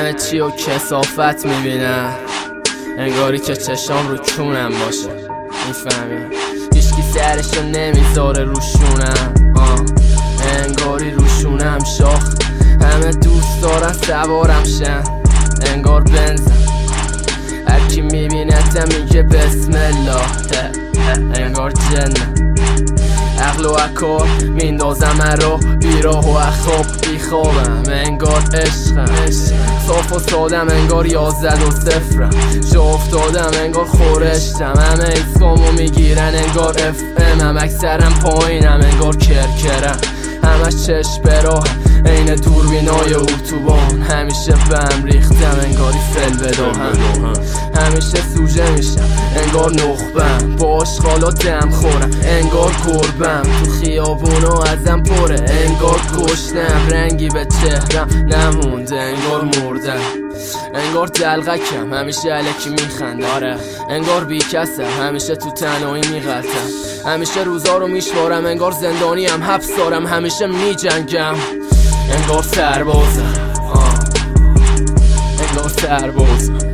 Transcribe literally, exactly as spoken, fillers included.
همه چی و کثافت میبینم، انگاری که چشام رو چونم باشه. میفهمی؟ هیچکی سرشو نمیذاره روشونم، آه. انگاری روشونم شاخ، همه دوست دارن سوارم شن، انگار بنزم. هرکی میبینتم میگه بسم الله، انگار جنه. عقل و عکار میندازم من رو بیراه و اخواب، بیخوابم انگار عشقم، صاف و سادم انگار یازده و صفرم، جا افتادم انگار خورشتم، همه ایسکامو میگیرن انگار اف ام، اکثرم پایینم انگار کرکرم، همش چشم براهم این دوربینای اتوبان، همیشه بهم ریختم انگاری فل بداهم، همیشه سوژه میشم انگار نخبم، با آشغالا دم خورم انگار گربم، تو خیابونا ازم پره انگار گشنم، رنگی به چهرم نمونده انگار مردم، انگار دلغکم همیشه الکی میخندم، آره انگار بی کسم همیشه تو تنهایی میغلطم، همیشه روزا رو میشمارم انگار زندانیم، حبس دارم همیشه میجنگم، انگار سربازم، آه. انگار سربازم.